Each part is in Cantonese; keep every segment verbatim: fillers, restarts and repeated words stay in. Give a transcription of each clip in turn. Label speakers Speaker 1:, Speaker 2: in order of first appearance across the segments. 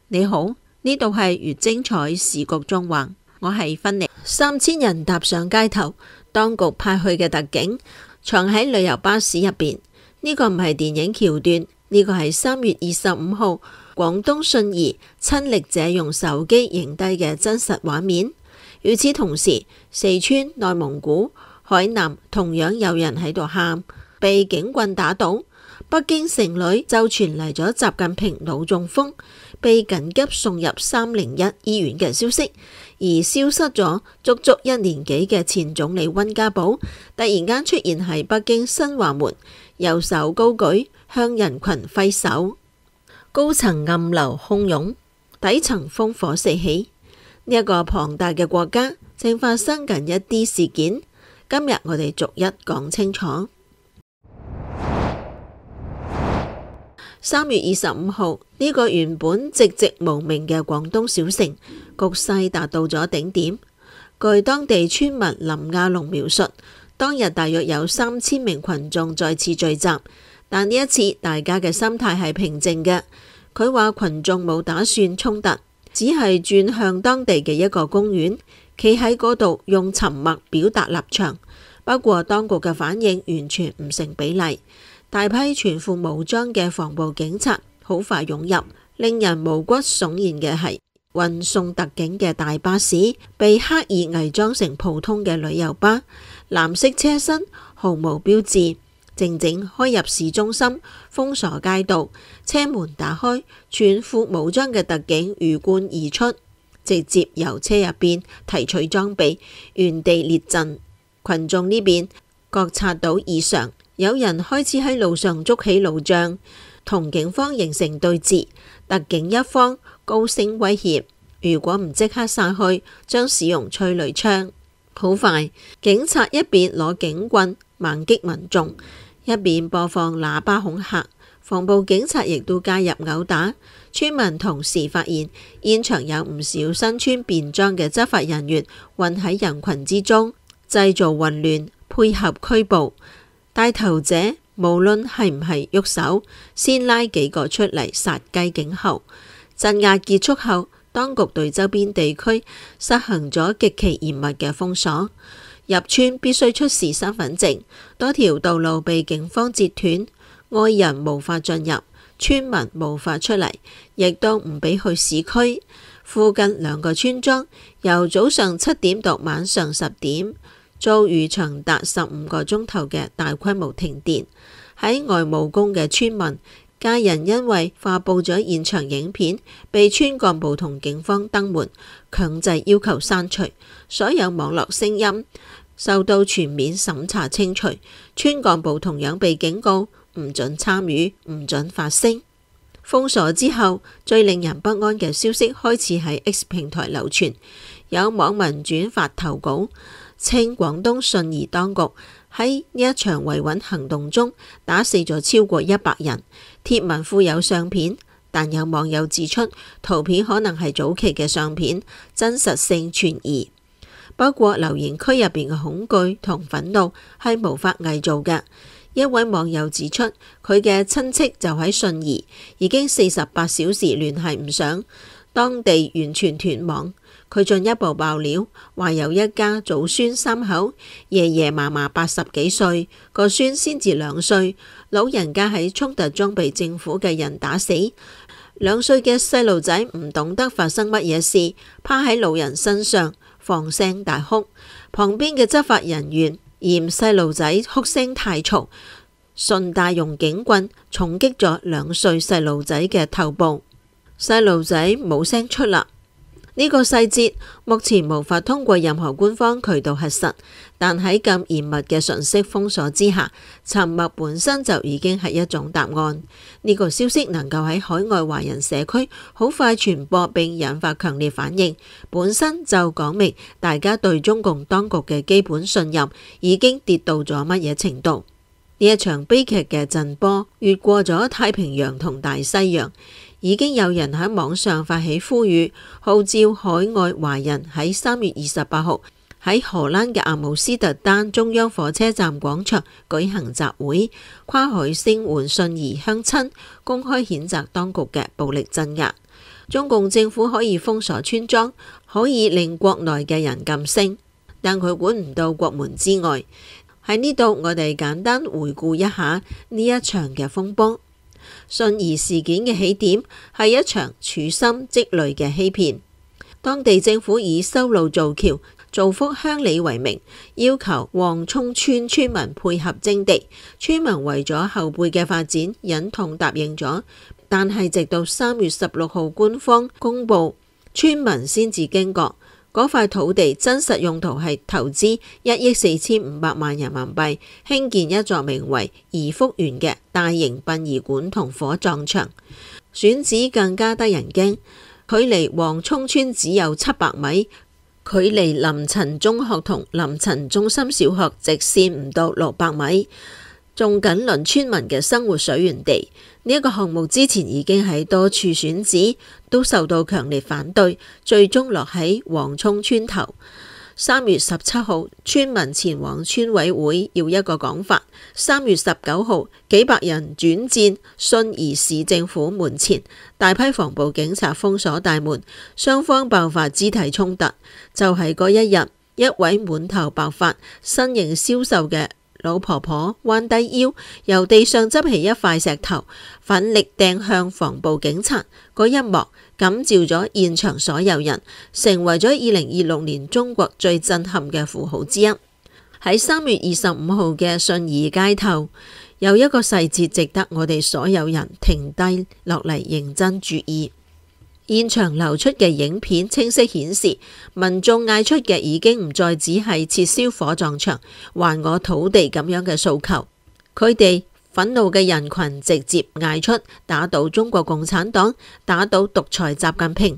Speaker 1: 你好，呢度係越精彩時局縱橫，我係芬妮。三千人踏上街頭，當局派去嘅特警藏喺旅遊巴士入邊。呢個唔係電影橋段，呢個係三月二十五號廣東信宜親歷者用手機影低嘅真實畫面。與此同時，四川、內蒙古、海南同樣有人喺度喊，被警棍打倒。北京城裏就傳嚟咗習近平腦中風，被緊急送入三零一醫院嘅消息，而消失咗足足一年幾嘅前總理溫家寶突然間出現喺北京新華門，右手高舉向人群揮手。高層暗流洶湧，底層烽火四起。呢一個龐大嘅國家正發生緊一啲事件，今日我哋逐一講清楚。三月二十五號，呢個原本寂寂無名嘅廣東小城，局勢達到咗頂點。據當地村民林亞龍描述，當日大約有三千名群眾再次聚集，但呢一次大家嘅心態係平靜嘅。佢話群眾冇打算衝突，只係轉向當地嘅一個公園，企喺嗰度用沉默表達立場。不過當局嘅反應完全唔成比例。大批全副武裝嘅防暴警察好快湧入，令人毛骨悚然嘅係，運送特警嘅大巴士被刻意偽裝成普通嘅旅遊巴，藍色車身毫無標誌，靜靜開入市中心，封鎖街道，車門打開，全副武裝嘅特警魚貫而出，直接由車入邊提取裝備，原地列陣。群眾呢邊覺察到異常，有人開始喺路上捉起路障，同警方形成對峙。特警一方高聲威脅，如果唔即刻散去，將使用催淚槍。好快，警察一邊攞警棍猛擊民眾，一邊播放喇叭恐嚇。防暴警察亦都加入毆打。村民同時發現現場有唔少身穿便裝嘅執法人員混喺人群之中，製造混亂，配合拘捕。帶頭者無論係唔係喐手，先拉幾個出嚟殺雞儆猴。鎮壓結束後，當局對周邊地區實行咗極其嚴密嘅封鎖，入村必須出示身份證，多條道路被警方截斷，外人無法進入，村民無法出嚟，亦都唔俾去市區。附近兩個村莊由早上七點到晚上十點，遭遇長達十五個鐘頭嘅大規模停電。喺外務宮嘅村民家人因為發布咗現場影片，被村幹部同警方登門，強制要求刪除。所有網絡聲音受到全面審查清除，村幹部同樣被警告唔准參與，唔准發聲。封鎖之後，最令人不安嘅消息開始喺 X 平台流傳，有網民轉發投稿，稱廣東信宜當局喺呢一場維穩行動中打死咗超過一百人。貼文附有相片，但有網友指出圖片可能係早期嘅相片，真實性存疑。不過留言區入邊嘅恐懼同憤怒係無法偽造嘅。一位網友指出，佢嘅親戚就喺信宜，已經四十八小時聯繫唔上，當地完全斷網。佢進一步爆料，話有一家祖孫三口，爺爺嫲嫲八十幾歲，個孫先至兩歲，老人家喺衝突中被政府嘅人打死，兩歲嘅細路仔唔懂得發生乜嘢事，趴喺老人身上放聲大哭，旁邊嘅執法人員嫌細路仔哭聲太嘈，順帶用警棍重擊咗兩歲細路仔嘅頭部，細路仔冇聲出啦。呢個細節目前無法通過任何官方渠道核實，但喺咁嚴密嘅信息封鎖之下，沉默本身就已經係一種答案。呢個消息能夠喺海外華人社區好快傳播並引發強烈反應，本身就講明大家對中共當局嘅基本信任已經跌到咗乜嘢程度。呢一場悲劇嘅震波越過咗太平洋同大西洋。已經有人喺網上發起呼籲，號召海外華人喺三月二十八號喺荷蘭嘅阿姆斯特丹中央火車站廣場舉行集會，跨海聲援信宜鄉親，公開譴責當局嘅暴力鎮壓。 中共政府可以封鎖村莊，可以令國內嘅人噤聲，但佢管唔到國門之外。喺呢度，我哋簡單回顧一下呢一場嘅風波。信宜事件嘅起點係一場處心積慮嘅欺騙。當地政府以修路造橋、造福鄉里為名，要求黃涌村村民配合徵地。村民為咗後輩嘅發展，忍痛答應咗。但係直到三月十六號官方公布，村民先至驚覺嗰塊土地真實用途係投資一億四千五百萬人民幣，興建一座名為頤福園嘅大型殯儀館同火葬場。選址更加得人驚，距離黃涌村只有七百米，距離臨陳中學同臨陳中心小學直線唔到六百米，仲緊鄰村民嘅生活水源地。呢一個項目之前已經喺多處選址，都受到強烈反對，最終落喺黃涌村頭。三月十七號，村民前往村委會要一個講法。三月十九號，幾百人轉戰信宜市政府門前，大批防暴警察封鎖大門，雙方爆發肢體衝突。就係嗰一日，一位滿頭白髮、身形消瘦嘅老婆婆彎低腰，由地上執起一塊石頭，奮力掟向防暴警察。嗰一幕感召咗現場所有人，成為咗二零二六年中國最震撼嘅符號之一。喺三月二十五號嘅信宜街頭，有一個細節值得我哋所有人停低落嚟認真注意。現場流出嘅影片清晰顯示，民眾嗌出嘅已經唔再只係撤銷火葬場、還我土地咁樣嘅訴求，佢哋憤怒嘅人群直接嗌出打倒中國共產黨、打倒獨裁習近平。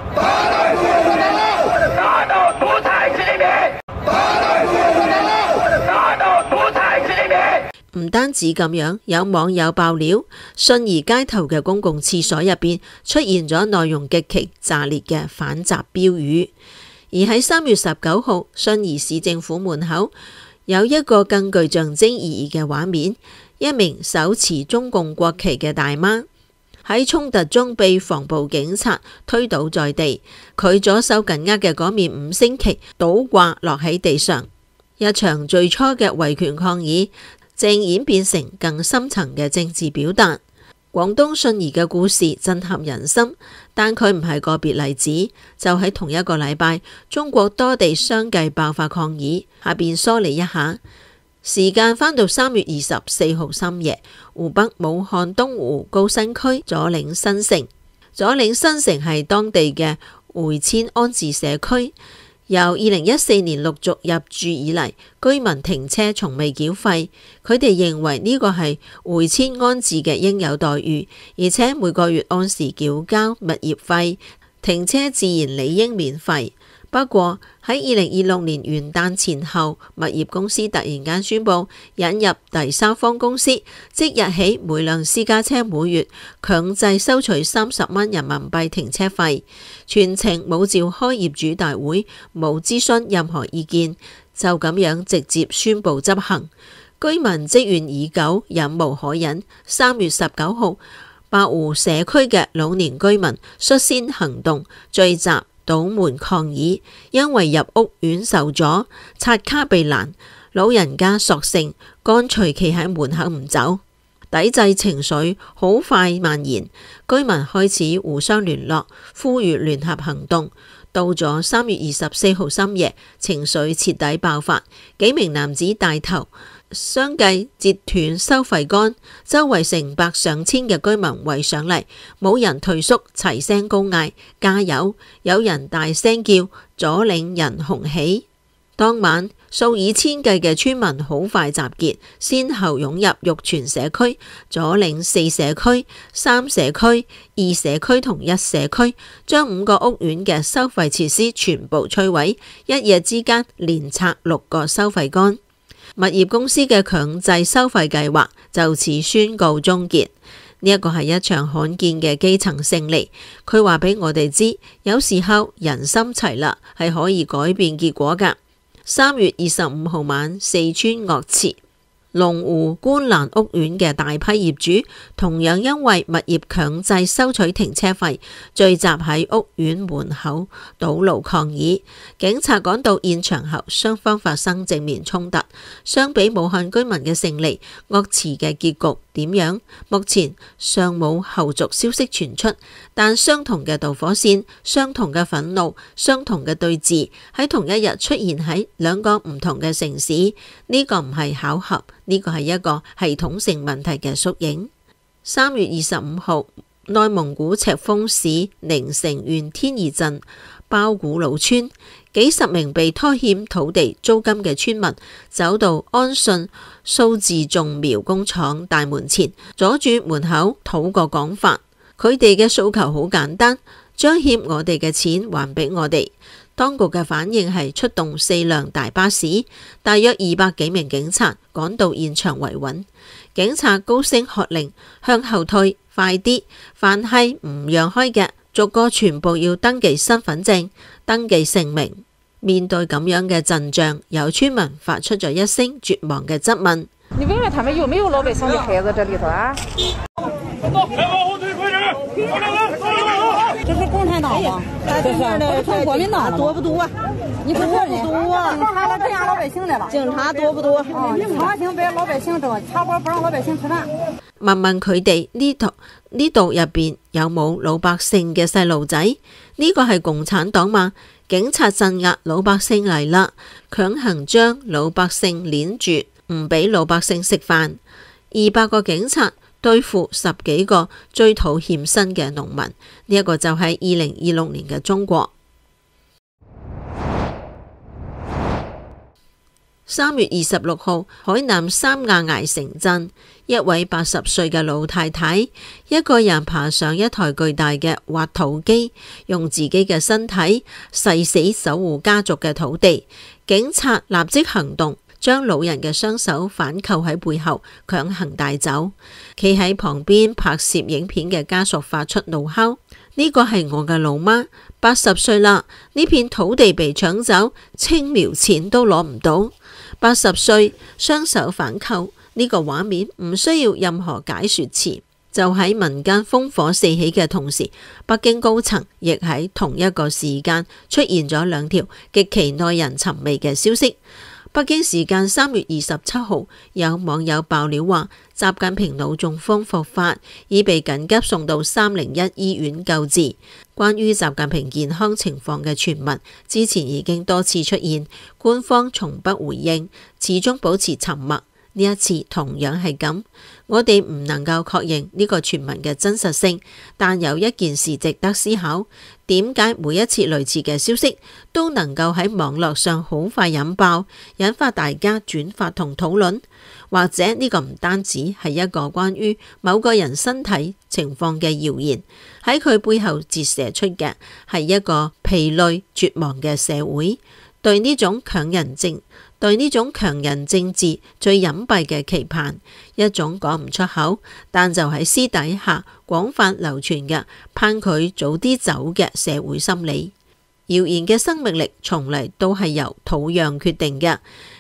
Speaker 1: 唔單止咁樣，有網友爆料，信宜街頭嘅公共廁所入邊出現咗內容極其炸裂嘅反習標語。而喺三月十九號，信宜市政府門口有一個更具象徵意義嘅畫面，一名手持中共國旗嘅大媽喺衝突中被防暴警察推倒在地，佢左手緊握嘅嗰面五星旗倒掛落喺地上。一場最初嘅維權抗議正演變成更深層嘅政治表達。廣東信宜嘅故事震撼人心，但佢唔係個別例子。就喺同一個禮拜，中國多地相繼爆發抗議。下邊梳理一下，時間返到三月二十四號深夜，湖北武漢東湖高新區左嶺新城。左嶺新城係當地嘅回遷安置社區。由二零一四年陸續入住以嚟，居民停車從未繳費，佢哋認為呢個係回遷安置嘅應有待遇，而且每個月按時繳交物業費，停車自然理應免費。不過喺二零二六年元旦前後，物業公司突然間宣布引入第三方公司，即日起每輛私家車每月強制收取三十蚊人民幣停車費，全程冇召開業主大會，冇諮詢任何意見，就咁樣直接宣布執行。居民積怨已久，忍無可忍。三月十九號，白湖社區嘅老年居民率先行動，聚集堵門抗議，因為入屋院受阻，刷卡被攔，老人家索性乾脆企喺門口唔走。抵制情緒好快蔓延，居民開始互相聯絡，呼籲聯合行動。到咗三月二十四號深夜，情緒徹底爆發，幾名男子帶頭相繼截斷收費桿，周圍成百上千嘅居民圍上嚟，冇人退縮，齊聲高嗌加油，有人大聲叫左嶺人雄起。當晚數以千計嘅村民好快集結，先後湧入玉泉社區、左嶺四社區、三社區、二社區同一社區，將五個屋苑嘅收費設施全部摧毀，一夜之間連拆六個收費桿。物業公司嘅強制收費計劃就此宣告終結。呢一個係一場罕見嘅基層勝利。佢話俾我哋知，有時候人心齊啦，係可以改變結果㗎。三月二十五號晚，四川岳池， 龍湖觀瀾屋苑嘅大批業主同樣因為物業強制收取停車費，聚集喺屋苑門口堵路抗議。警察趕到現場後，雙方發生正面衝突。相比武漢居民嘅勝利，岳池嘅結局點樣？目前尚冇後續消息傳出，但相同嘅導火線、相同嘅憤怒、相同嘅對峙喺同一日出現喺兩個唔同嘅城市，呢、這個唔係巧合。呢個係一個系統性問題嘅縮影。三月二十五號，內蒙古赤峰市寧城縣天宜鎮包古魯村，幾十名被拖欠土地租金嘅村民走到安信蘇自種苗工廠大門前，阻住門口討個講法。佢哋嘅訴求好簡單，將欠我哋嘅錢還俾我哋。當局嘅反應係出動四輛大巴士，大約二百幾名警察趕到現場維穩。警察高聲喝令向後退，快啲！凡係唔讓開嘅，逐個全部要登記身份證、登記姓名。面對咁樣嘅陣仗，有村民發出咗一聲絕望嘅質問：
Speaker 2: 你問問他們有沒有老百姓的孩子這裏頭啊？
Speaker 3: 這是共產黨嗎？這是從國民黨多不多啊？你說多不多啊？警察來鎮壓老百姓來了。警察多不多？啊，強行把老百姓整，插播不讓老百姓吃飯。
Speaker 1: 問問佢哋呢度呢度入邊有冇老百姓嘅細路仔？呢個係共產黨嘛？警察鎮壓老百姓嚟啦，強行將老百姓鏈住，唔俾老百姓食飯。二百個警察對付十幾個追討欠薪嘅農民，呢、這、一個就係二零二六年嘅中國。三月二十六號，海南三亞崖城鎮，一位八十歲嘅老太太，一個人爬上一台巨大嘅挖土機，用自己嘅身體誓死守護家族嘅土地。警察立即行動，將老人嘅雙手反扣喺背後，強行帶走。企喺旁邊拍攝影片嘅家屬發出怒吼：呢個係我嘅老媽，八十歲啦，呢片土地被搶走，青苗錢都攞唔到。八十歲雙手反扣，呢個畫面唔需要任何解說詞。就喺民間烽火四起嘅同時，北京高層亦喺同一個時間出現咗兩條極其耐人尋味嘅消息。北京時間三月二十七號，有網友爆料話，習近平腦中風復發，已被緊急送到三零一醫院救治。關於習近平健康情況嘅傳聞，之前已經多次出現，官方從不回應，始終保持沉默。呢一次同樣係咁，我哋唔能夠確認呢個傳聞嘅真實性，但有一件事值得思考：點解每一次類似嘅消息都能夠喺網絡上好快引爆，引發大家轉發同討論？或者呢個唔單止係一個關於某個人身體情況嘅謠言，喺佢背後折射出嘅係一個疲累絕望嘅社會，對呢種強人政對呢種強人政治最隱蔽嘅期盼，一種講唔出口，但就喺私底下廣泛流傳嘅盼佢早啲走嘅社會心理。謠言嘅生命力從嚟都係由土壤決定嘅。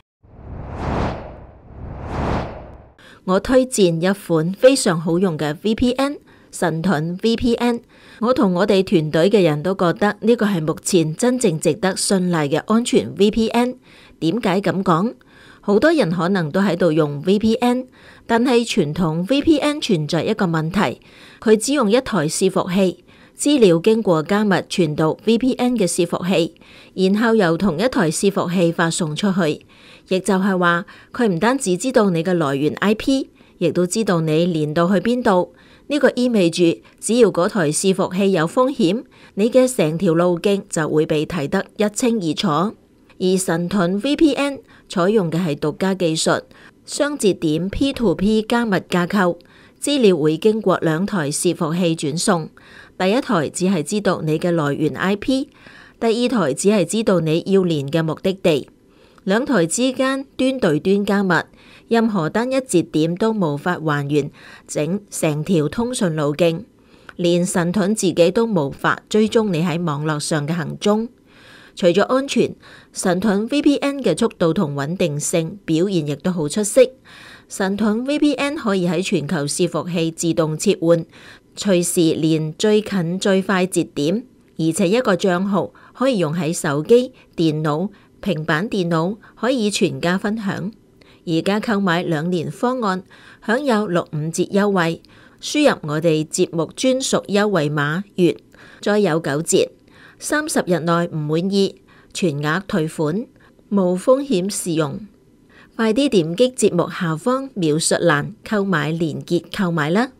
Speaker 1: 我推薦一款非常好用嘅 V P N， 神盾 V P N。我同我哋團隊嘅人都覺得呢個係目前真正值得信賴嘅安全 V P N。點解咁講？好多人可能都喺度用 V P N， 但係傳統 V P N 存在一個問題，佢只用一台伺服器，資料經過加密傳到 V P N 嘅伺服器，然後由同一台伺服器發送出去。亦就係話，佢唔單止知道你嘅來源 I P， 亦都知道你連到去邊度。呢個意味住，只要嗰台伺服器有風險，你嘅成條路徑就會被睇得一清二楚。而神盾 V P N 採用嘅係獨家技術，雙節點 P to P 加密架構，資料會經過兩台伺服器轉送。第一台只係知道你嘅來源 I P， 第二台只係知道你要連嘅目的地。兩台之間端對端加密，任何單一節點都無法還原整成條通訊路徑，連神盾自己都無法追蹤你喺網絡上嘅行蹤。除咗安全，神盾 V P N 嘅速度同穩定性表現亦都好出色。 神盾 V P N 可以喺全球伺服器自動切換，隨時連最近最快節點，而且一個帳號可以用喺手機、電腦、平板電腦，可以全家分享。而家購買兩年方案，享有六五折優惠，輸入我哋節目專屬優惠碼月，再有九折。三十日內唔滿意，全額退款，無風險試用。快啲點擊節目下方描述欄購買連結購買啦！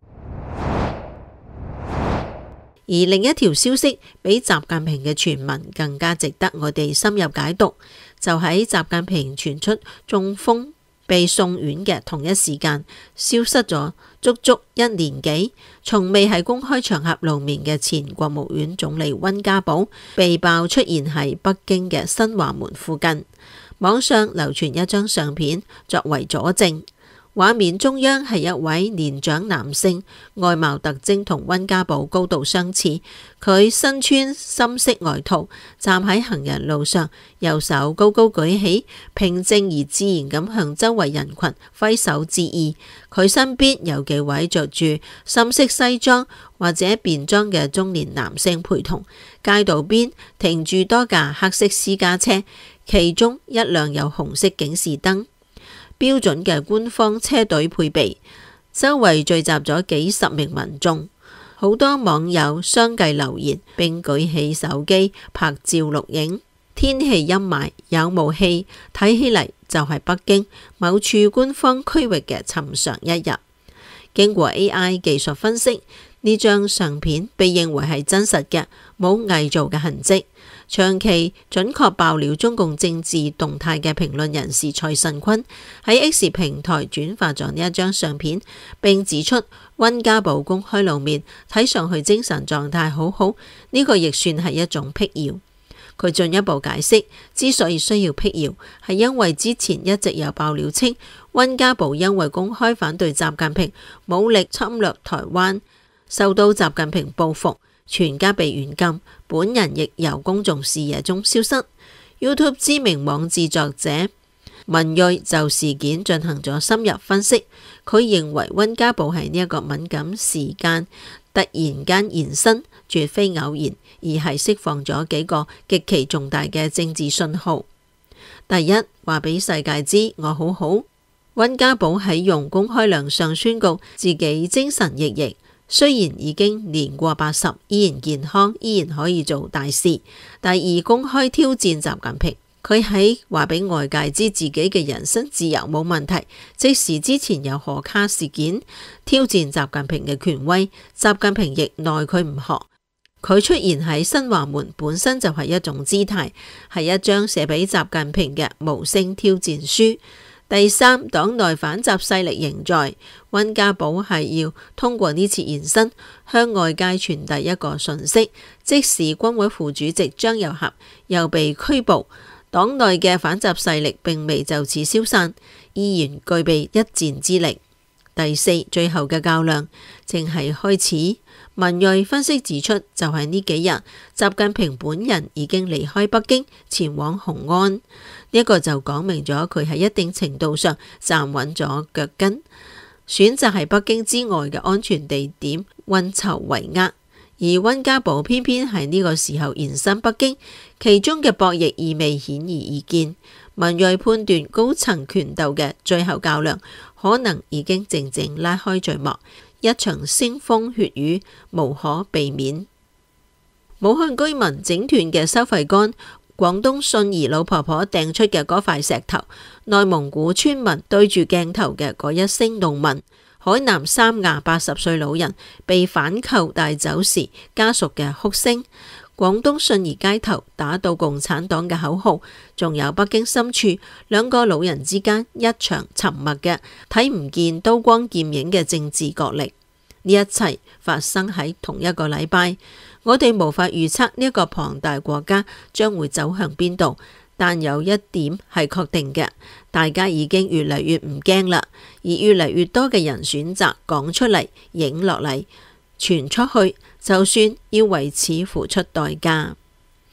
Speaker 1: 而另一條消息比習近平嘅傳聞更加值得我哋深入解讀，就喺習近平傳出中風被送院嘅同一時間，消失咗足足一年幾，從未喺公開場合露面嘅前國務院總理溫家寶被爆出現喺北京嘅新華門附近，網上流傳一張相片作為佐證。畫面中央係一位年長男性，外貌特徵同溫家寶高度相似。佢身穿深色外套，站喺行人路上，右手高高舉起，平靜而自然咁向周圍人群揮手致意。佢身邊有幾位着住深色西裝或者便裝嘅中年男性陪同。街道邊停住多架黑色私家車，其中一輛有紅色警示燈。標準嘅官方車隊配備，周圍聚集咗幾十名民眾，好多網友相繼留言並舉起手機拍照錄影。天氣陰霾，有霧氣，睇起嚟就係北京某處官方區域嘅尋常一日。經過 A I 技術分析，呢張相片被認為係真實嘅，冇偽造嘅痕跡。長期準確爆料中共政治動態嘅評論人士蔡慎坤喺 X 平台轉發咗呢一張相片，並指出溫家寶公開露面，睇上去精神狀態好好，呢個亦算係一種闢謠。佢進一步解釋，之所以需要闢謠，係因為之前一直有爆料稱溫家寶因為公開反對習近平武力侵略台灣，受到習近平報復，全家被軟禁，本人亦由公眾視野中消失。YouTube 知名網誌作者文銳就事件進行咗深入分析，佢認為溫家寶喺呢一個敏感時間突然間現身，絕非偶然，而係釋放咗幾個極其重大嘅政治信號。第一，話俾世界知我好好。溫家寶喺用公開亮相宣告自己精神奕奕，雖然已經年過八十，依然健康，依然可以做大事。第二，公開挑戰習近平，佢喺話俾外界知自己嘅人身自由冇問題，即使之前有賀卡事件，挑戰習近平嘅權威，習近平亦奈佢唔何。佢出現喺新華門本身就係一種姿態，係一張寫俾習近平嘅無聲挑戰書。第三，黨內反習勢力仍在，溫家寶係要通過呢次現身向外界傳遞一個訊息，即使軍委副主席張又俠又被拘捕，黨內嘅反習勢力並未就此消散，依然具備一戰之力。第四，最後嘅較量正係開始。文銳分析指出，就係呢幾日，習近平本人已經離開北京，前往雄安，呢、這、一個就講明咗佢喺一定程度上站穩咗腳跟，選擇喺北京之外嘅安全地點運籌帷幄。而溫家寶偏偏喺呢個時候現身北京，其中嘅博弈意味顯而易見。文銳判斷高層權鬥嘅最後較量可能已經靜靜拉開序幕，一場腥風血雨無可避免。武漢居民整斷嘅收費桿，廣東信義老婆婆掟出嘅嗰塊石頭，內蒙古村民對住鏡頭嘅嗰一聲怒問，海南三亞八十歲老人被反扣帶走時家屬嘅哭聲，廣東信義街頭打倒共產黨嘅口號，仲有北京深處兩個老人之間一場沉默嘅睇唔見刀光劍影嘅政治角力，呢一切發生喺同一個禮拜。我哋無法預測呢一個龐大國家將會走向邊度，但有一點係確定嘅，大家已經越嚟越唔驚啦，而越嚟越多嘅人選擇講出嚟、影落嚟、傳出去，就算要為此付出代價。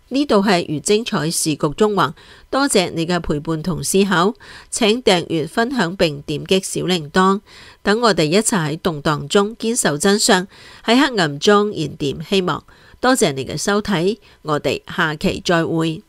Speaker 1: 呢度係如精彩時局中橫，多謝你嘅陪伴同思考。請訂閱、分享並點擊小鈴鐺，等我哋一齊喺動盪中堅守真相，喺黑暗中燃點希望。多謝你嘅收睇，我哋下期再會。